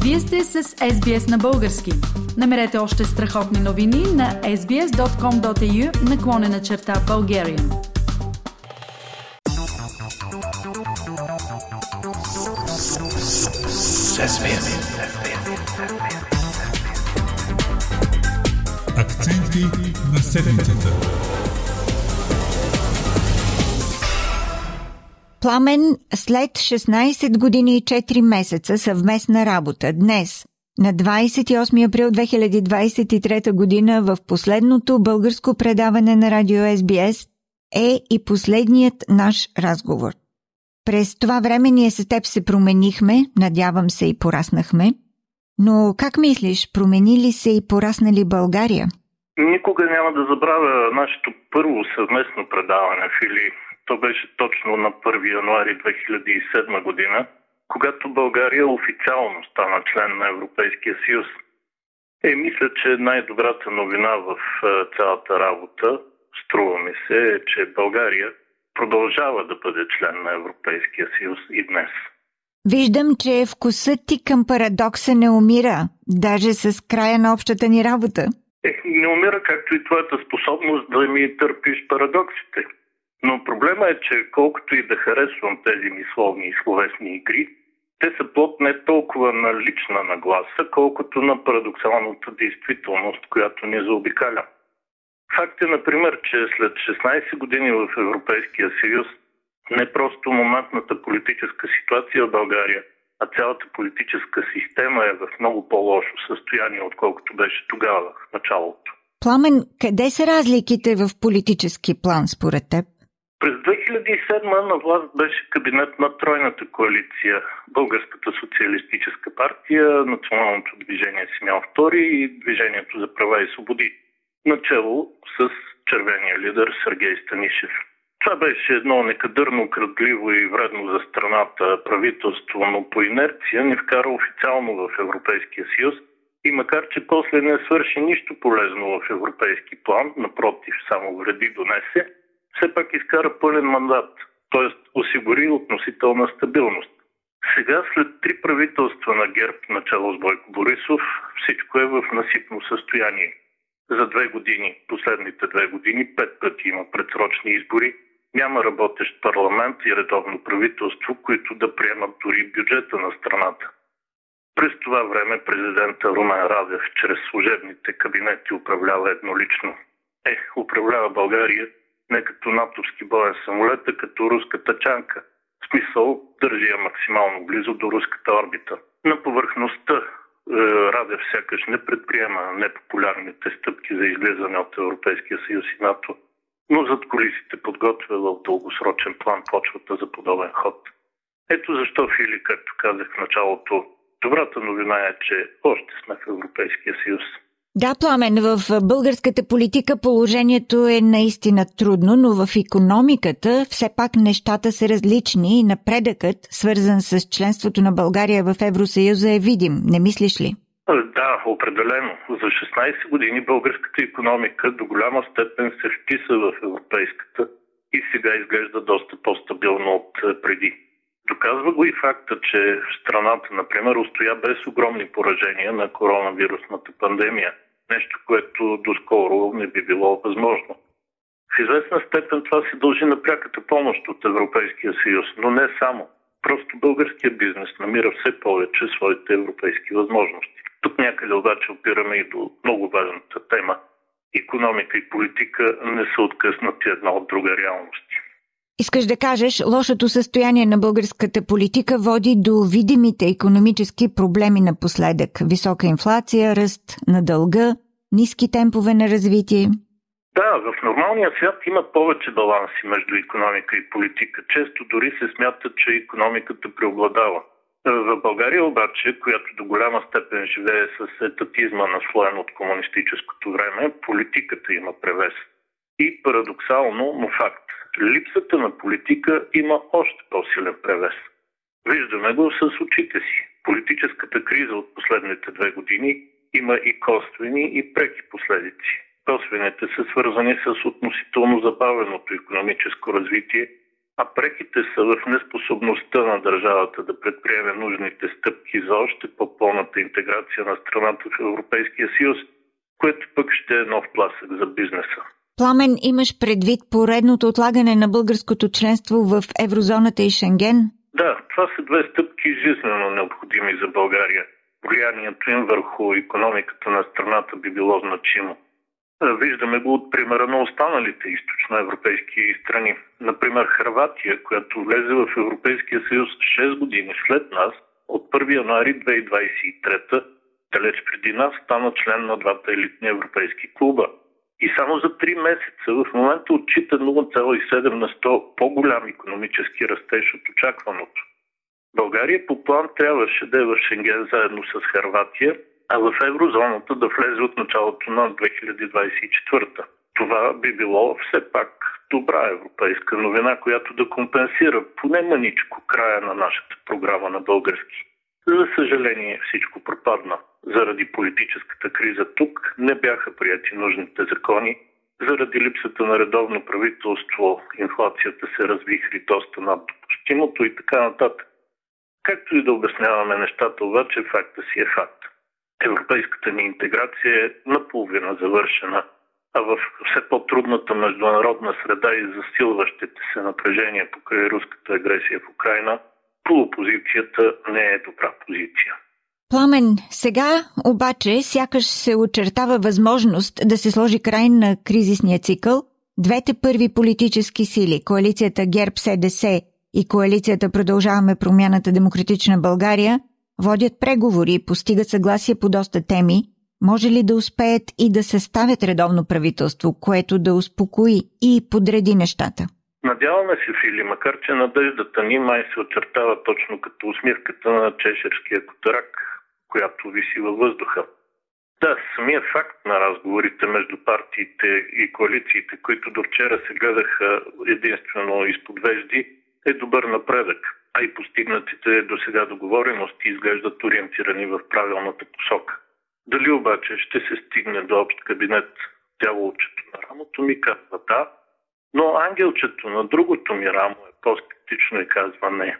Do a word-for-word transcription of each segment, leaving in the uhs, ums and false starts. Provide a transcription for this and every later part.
Вие сте с Ес Би Ес на български. Намерете още страхотни новини на ес би ес точка ком точка ей ю наклонена черта Bulgarian. Акценти на седмицата. Пламен, след шестнайсет години и четири месеца съвместна работа, днес, на двайсет и осми април две хиляди двайсет и трета година, в последното българско предаване на радио Ес Би Ес, е и последният наш разговор. През това време ние с теб се променихме, надявам се и пораснахме, но как мислиш, промени ли се и порасна ли България? Никога няма да забравя нашето първо съвместно предаване, Фили. То беше точно на първи януари две хиляди и седма година, когато България официално стана член на Европейския съюз. Е, мисля, че най-добрата новина в цялата работа, струва ми се, е, че България продължава да бъде член на Европейския съюз и днес. Виждам, че вкусът ти към парадокса не умира, даже с края на общата ни работа. Е, не умира, както и твоята способност да ми търпиш парадоксите. Но проблема е, че колкото и да харесвам тези мисловни и словесни игри, те са плод не толкова на лична нагласа, колкото на парадоксалната действителност, която ни заобикаля. Факт е, например, че след шестнайсет години в Европейския съюз не просто моментната политическа ситуация в България, а цялата политическа система е в много по-лошо състояние, отколкото беше тогава, в началото. Пламен, къде са разликите в политически план според теб? През две хиляди и седма на власт беше кабинет на тройната коалиция. Българската социалистическа партия, Националното движение Симеон Втори и Движението за права и свободи. Начело с червения лидер Сергей Станишев. Това беше едно некадърно, крадливо и вредно за страната правителство, но по инерция ни вкара официално в Европейския съюз и макар че после не свърши нищо полезно в европейски план, напротив, само вреди донесе, все пак изкара пълен мандат, т.е. осигури относителна стабилност. Сега, след три правителства на ГЕРБ, начало с Бойко Борисов, всичко е в насипно състояние. За две години, последните две години, пет пъти има предсрочни избори, няма работещ парламент и редовно правителство, които да приемат дори бюджета на страната. През това време президента Румен Радев чрез служебните кабинети управлява еднолично. Е, управлява България не като натовски боен самолет, а като руска тачанка. В смисъл, държи я максимално близо до руската орбита. На повърхността Радев сякаш не предприема непопулярните стъпки за излизане от Европейския съюз и НАТО, но зад кулисите подготвя в дългосрочен план почвата за подобен ход. Ето защо, Фили, както казах в началото, добрата новина е, че още сме в Европейския съюз. Да, Пламен, в българската политика положението е наистина трудно, но в икономиката все пак нещата са различни и напредъкът, свързан с членството на България в Евросъюза, е видим. Не мислиш ли? Да, определено. За шестнайсет години българската икономика до голяма степен се вписа в европейската и сега изглежда доста по-стабилно от преди. Доказва го и факта, че страната, например, устоя без огромни поражения на коронавирусната пандемия. Нещо, което доскоро не би било възможно. В известна степен това се дължи на пряката помощ от Европейския съюз, но не само. Просто българският бизнес намира все повече своите европейски възможности. Тук някъде обаче опираме и до много важната тема. Икономика и политика не са откъснати една от друга реалности. Искаш да кажеш, лошото състояние на българската политика води до видимите икономически проблеми напоследък. Висока инфлация, ръст на дълга, ниски темпове на развитие. Да, в нормалния свят има повече баланси между икономика и политика. Често дори се смята, че икономиката преобладава. В България обаче, която до голяма степен живее с етатизма наслоен от комунистическото време, политиката има превес. И парадоксално, но факт. Липсата на политика има още по-силен превес. Виждаме го с очите си. Политическата криза от последните две години има и косвени, и преки последици. Косвените са свързани с относително забавеното икономическо развитие а преките са в неспособността на държавата да предприеме нужните стъпки за още по-пълната интеграция на страната в Европейския съюз, което пък ще е нов тласък за бизнеса. Пламен, имаш предвид поредното отлагане на българското членство в еврозоната и Шенген? Да, това са две стъпки жизнено необходими за България. Влиянието им върху икономиката на страната би било значимо. Виждаме го от примера на останалите източноевропейски страни. Например, Хърватия, която влезе в Европейския съюз шест години след нас, от първи януари две хиляди двадесет и трета, далеч преди нас, стана член на двата елитни европейски клуба. И само за три месеца в момента отчита нула цяло и седем на сто по-голям икономически растеж от очакваното. България по план трябваше да е в Шенген заедно с Хърватия, а в еврозоната да влезе от началото на две хиляди двадесет и четвърта. Това би било все пак добра европейска новина, която да компенсира поне мъничко края на нашата програма на български. За съжаление всичко пропадна. Заради политическата криза тук не бяха прияти нужните закони. Заради липсата на редовно правителство инфлацията се развихри доста над допустимото и така нататък. Както и да обясняваме нещата, обаче факта си е факт. Европейската ни интеграция е наполовина завършена, а в все по-трудната международна среда и засилващите се напрежения покрай руската агресия в Украйна, полупозицията не е добра позиция. Пламен, сега обаче сякаш се очертава възможност да се сложи край на кризисния цикъл. Двете първи политически сили, коалицията ГЕРБ-СДС и коалицията Продължаваме промяната Демократична България, водят преговори и постигат съгласие по доста теми. Може ли да успеят и да съставят редовно правителство, което да успокои и подреди нещата? Надяваме се, Фили, макар че надеждата ни май се очертава точно като усмивката на чеширския котарак, която виси във въздуха. Да, самия факт на разговорите между партиите и коалициите, които до вчера се гледаха единствено изпод вежди, е добър напредък, а и постигнатите до сега договорености изглеждат ориентирани в правилната посока. Дали обаче ще се стигне до общ кабинет, дяволчето на рамото ми казва да, но ангелчето на другото ми рамо е по-скептично и казва не.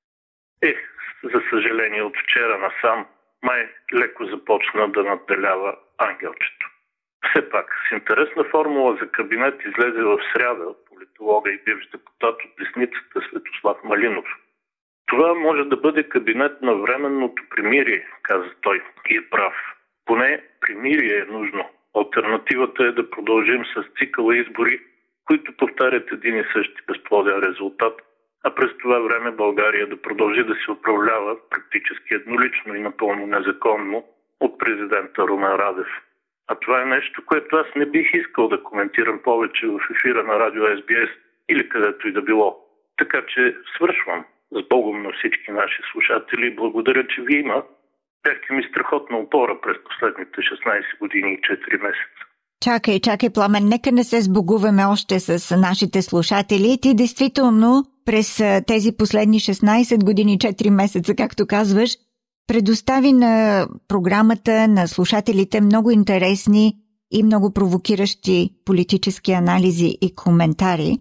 Ех, за съжаление от вчера насам май леко започна да надделява ангелчето. Все пак, с интересна формула за кабинет излезе в сряда политолога и бивш депутат от десницата Светослав Малинов. Това може да бъде кабинет на временното примирие, каза той, и е прав. Поне примирие е нужно. Алтернативата е да продължим с цикъла избори, които повтарят един и същи безплоден резултат, а през това време България да продължи да се управлява практически еднолично и напълно незаконно от президента Румен Радев. А това е нещо, което аз не бих искал да коментирам повече в ефира на радио Ес Би Ес или където и да било. Така че свършвам. С Богом на всички наши слушатели. Благодаря, че ви има. Бяхте ми страхотна опора през последните шестнадесет години и четири месеца. Чакай, чакай, Пламен, нека не се сбогуваме още с нашите слушатели. Ти действително през тези последни шестнадесет години и четири месеца, както казваш, предостави на програмата, на слушателите много интересни и много провокиращи политически анализи и коментари.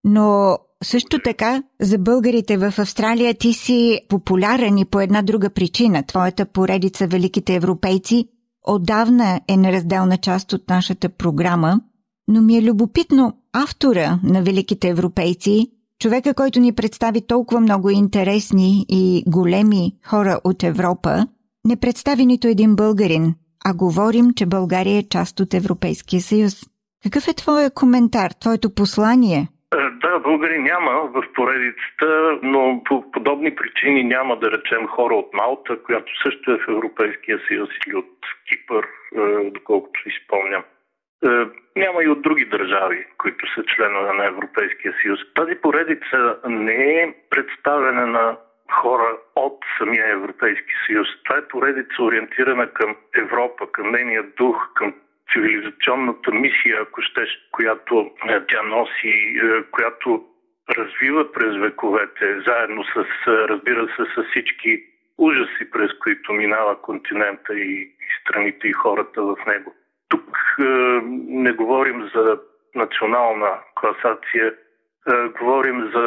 Но също така за българите в Австралия ти си популярен и по една друга причина. Твоята поредица Великите европейци отдавна е неразделна част от нашата програма, но ми е любопитно автора на Великите европейци, човека, който ни представи толкова много интересни и големи хора от Европа, не представи нито един българин, а говорим, че България е част от Европейския съюз. Какъв е твоя коментар, твоето послание? Да, българи няма в поредицата, но по подобни причини няма, да речем, хора от Малта, която също е в Европейския съюз, или от Кипър, доколкото си спомням. Няма и от други държави, които са членове на Европейския съюз. Тази поредица не е представяне на хора от самия Европейски съюз. Това е поредица ориентирана към Европа, към нейния дух, към цивилизационната мисия, ако щеш, която тя носи, която развива през вековете, заедно с, разбира се, с всички ужаси, през които минава континента и, и страните и хората в него. Тук е, не говорим за национална класация, е, говорим за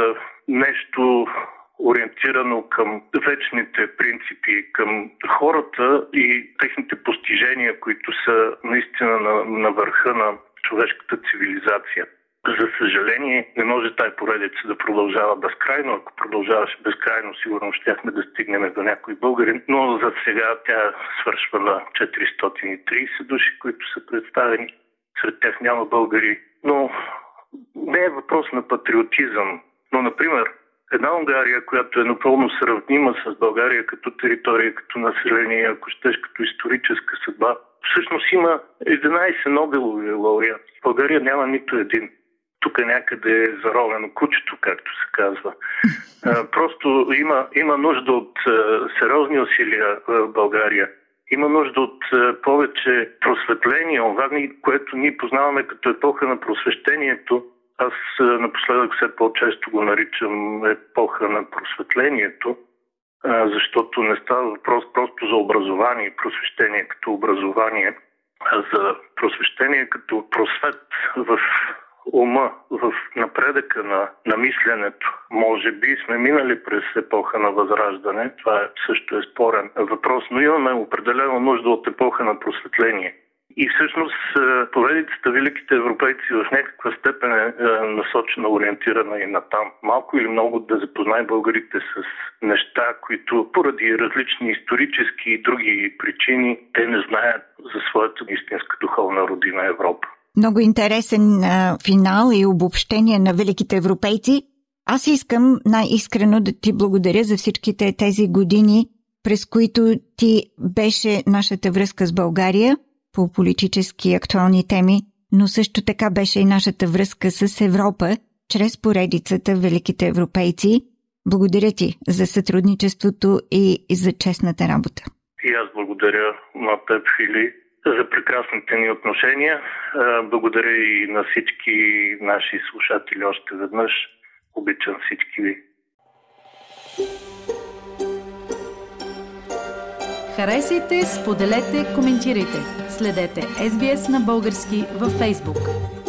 нещо ориентирано към вечните принципи, към хората и техните постижения, които са наистина на, на върха на човешката цивилизация. За съжаление, не може тая поредица да продължава безкрайно. Ако продължаваше безкрайно, сигурно щяхме да стигнем до някой българин. Но за сега тя свършва на четиристотин и трийсет души, които са представени. Сред тях няма българи. Но не е въпрос на патриотизъм. Но, например, една Унгария, която е напълно сравнима с България като територия, като население, ако щеш като историческа съдба, всъщност има единайсет Нобелови лауреати. В България няма нито един. Тук някъде е заровено кучето, както се казва. Просто има, има нужда от сериозни усилия в България. Има нужда от повече просветление, това, което ние познаваме като епоха на просвещението. Аз напоследък все по-често го наричам епоха на просветлението, защото не става въпрос просто за образование, просвещение като образование, а за просвещение като просвет в ума, в напредъка на, на мисленето. Може би сме минали през епоха на възраждане, това е, също е спорен въпрос, но имаме определено нужда от епоха на просветление. И всъщност поредицата Великите европейци в някаква степен е насочена, ориентирана и натам. Малко или много да запознае българите с неща, които поради различни исторически и други причини те не знаят за своята истинска духовна родина Европа. Много интересен а, финал и обобщение на Великите европейци. Аз искам най-искрено да ти благодаря за всичките тези години, през които ти беше нашата връзка с България по политически актуални теми, но също така беше и нашата връзка с Европа чрез поредицата Великите европейци. Благодаря ти за сътрудничеството и за честната работа. И аз благодаря на теб, Фили, за прекрасните ни отношения. Благодаря и на всички наши слушатели още веднъж. Обичам всички ви. Харесайте, споделете, коментирайте. Следете Ес Би Ес на български във Фейсбук.